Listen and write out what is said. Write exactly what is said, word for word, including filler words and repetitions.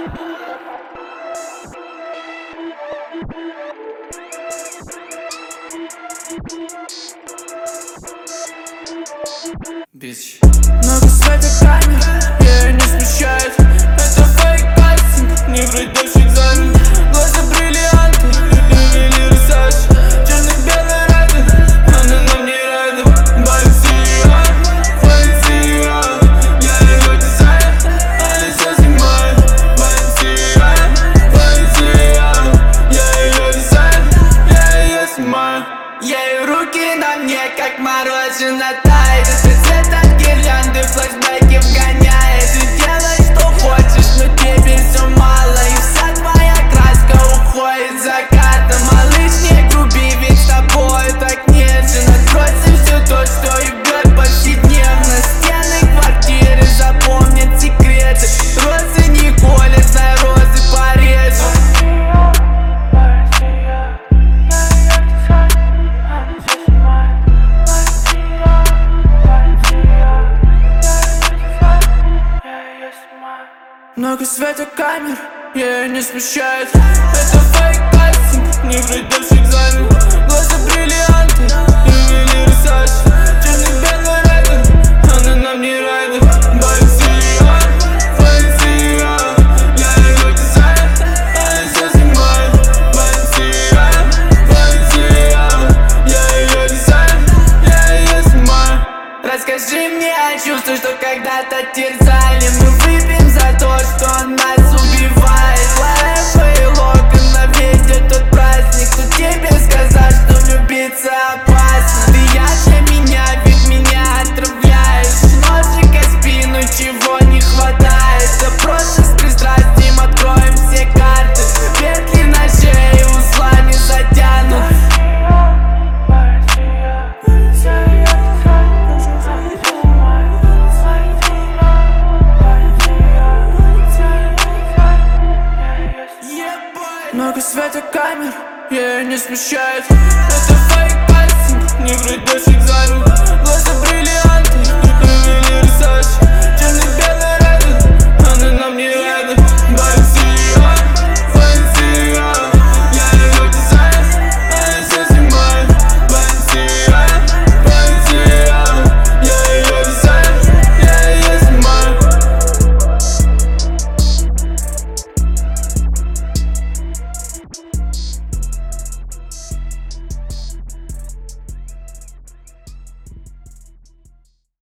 Бич. Много света камер, я не смущает. Это фейк кастинг, не пройдешь экзамен. Глаза бриллианты, или Versace. Черно-белый райдер, она нам не райдер. Бальсия, Бальсия, я ее дизайн, она все снимает. Бальсия, Бальсия, я ее дизайн, я ее снимаю. Ей руки на мне, как мороженое тает. Цвет от гирлянды, флешбеки вгоняет. Ты делай, что хочешь, но тебе все мало. И вся твоя краска уходит за картом. Малыш, не груби, ведь с тобой так нежно. Отбросим все то, что ебет повседневно. Стены квартиры запомнят секреты. Розы не колят, знай, розы порежу. Много света камер, я не смущает. Это фейк кастинг, не пройдешь экзамен. Глаза бриллианты, или Versace. Черно-белый райдер, она нам не райдер. Бальсия, Бальсия, я ее дизайн, она все снимает. Бальсия, Бальсия, я ее дизайн, я ее снимаю. Расскажи мне о чувствах, что когда-то терзали. Мы выпьем за то, что нас убивает. Лайф и локон на весь этот праздник. Кто тебе сказал, что влюбиться опасно? Ты яд для меня, ведь меня отравляешь. Ножик о спину, чего не хватает. Да просто с пристрастием откроем все карты. Петли на шее узлами затянут. Много света камер, я не смущает. Это фейк кастинг, не пройдешь экзамен. Глаза бриллианты.